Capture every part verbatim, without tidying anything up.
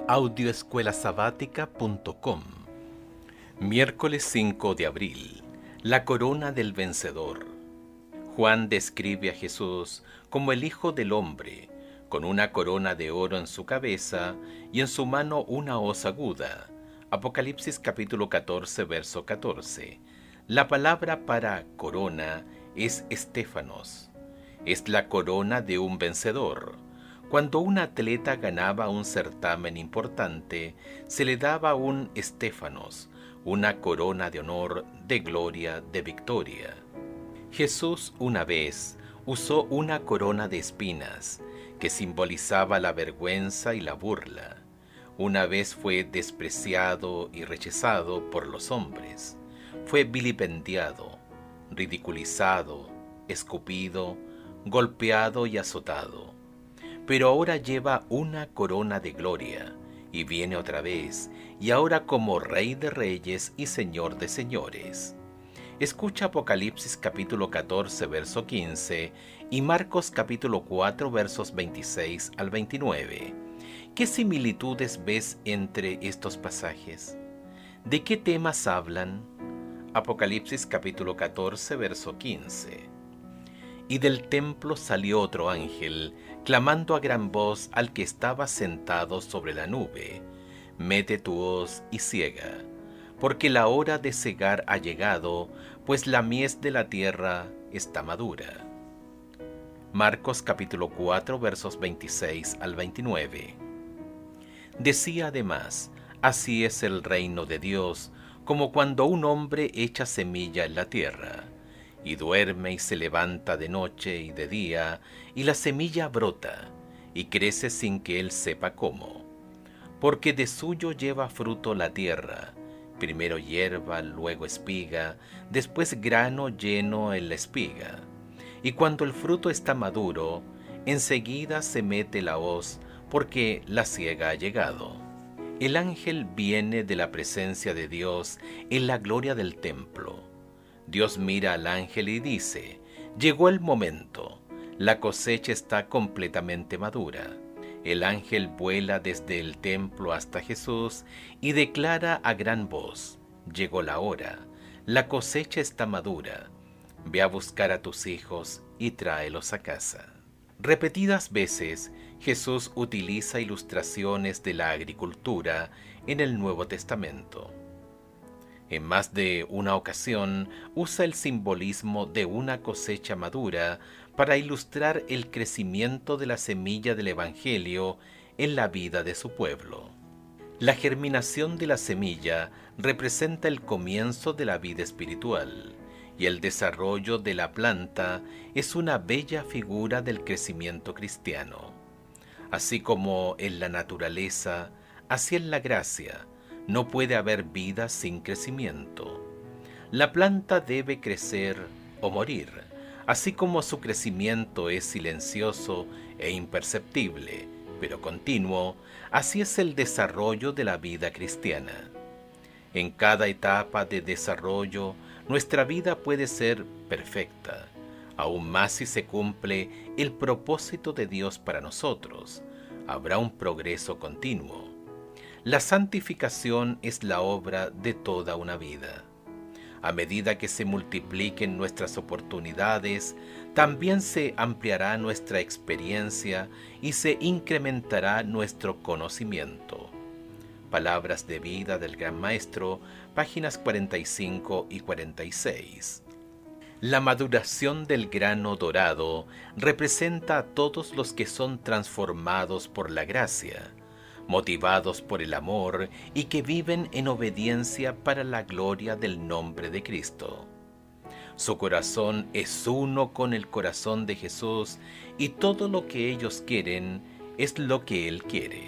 audioescuela sabática punto com. Miércoles cinco de abril. La corona del vencedor. Juan describe a Jesús como el Hijo del Hombre, con una corona de oro en su cabeza y en su mano una hoz aguda. Apocalipsis capítulo catorce, verso catorce. La palabra para corona es estéfanos. Es la corona de un vencedor. Cuando un atleta ganaba un certamen importante, se le daba un estéfanos, una corona de honor, de gloria, de victoria. Jesús una vez usó una corona de espinas, que simbolizaba la vergüenza y la burla. Una vez fue despreciado y rechazado por los hombres. Fue vilipendiado, ridiculizado, escupido, golpeado y azotado. Pero ahora lleva una corona de gloria, y viene otra vez, y ahora como Rey de Reyes y Señor de Señores. Escucha Apocalipsis capítulo catorce, verso quince, y Marcos capítulo cuatro, versos veintiséis al veintinueve. ¿Qué similitudes ves entre estos pasajes? ¿De qué temas hablan? Apocalipsis capítulo catorce, verso quince. Y del templo salió otro ángel, clamando a gran voz al que estaba sentado sobre la nube: Mete tu hoz y ciega, porque la hora de cegar ha llegado, pues la mies de la tierra está madura. Marcos capítulo cuatro, versos veintiséis al veintinueve. Decía además: así es el reino de Dios, como cuando un hombre echa semilla en la tierra, y duerme y se levanta de noche y de día, y la semilla brota, y crece sin que él sepa cómo. Porque de suyo lleva fruto la tierra, primero hierba, luego espiga, después grano lleno en la espiga. Y cuando el fruto está maduro, enseguida se mete la hoz, porque la siega ha llegado. El ángel viene de la presencia de Dios en la gloria del templo. Dios mira al ángel y dice: llegó el momento, la cosecha está completamente madura. El ángel vuela desde el templo hasta Jesús y declara a gran voz: llegó la hora, la cosecha está madura. Ve a buscar a tus hijos y tráelos a casa. Repetidas veces, Jesús utiliza ilustraciones de la agricultura en el Nuevo Testamento. En más de una ocasión usa el simbolismo de una cosecha madura para ilustrar el crecimiento de la semilla del Evangelio en la vida de su pueblo. La germinación de la semilla representa el comienzo de la vida espiritual, y el desarrollo de la planta es una bella figura del crecimiento cristiano. Así como en la naturaleza, así en la gracia, no puede haber vida sin crecimiento. La planta debe crecer o morir, así como su crecimiento es silencioso e imperceptible, pero continuo, así es el desarrollo de la vida cristiana. En cada etapa de desarrollo, nuestra vida puede ser perfecta, aún más si se cumple el propósito de Dios para nosotros. Habrá un progreso continuo. La santificación es la obra de toda una vida. A medida que se multipliquen nuestras oportunidades, también se ampliará nuestra experiencia y se incrementará nuestro conocimiento. Palabras de vida del Gran Maestro, páginas cuarenta y cinco y cuarenta y seis. La maduración del grano dorado representa a todos los que son transformados por la gracia, motivados por el amor y que viven en obediencia para la gloria del nombre de Cristo. Su corazón es uno con el corazón de Jesús y todo lo que ellos quieren es lo que Él quiere.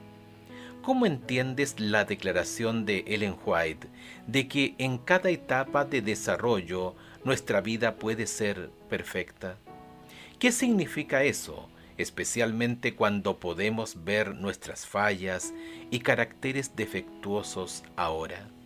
¿Cómo entiendes la declaración de Ellen White de que en cada etapa de desarrollo nuestra vida puede ser perfecta? ¿Qué significa eso, especialmente cuando podemos ver nuestras fallas y caracteres defectuosos ahora?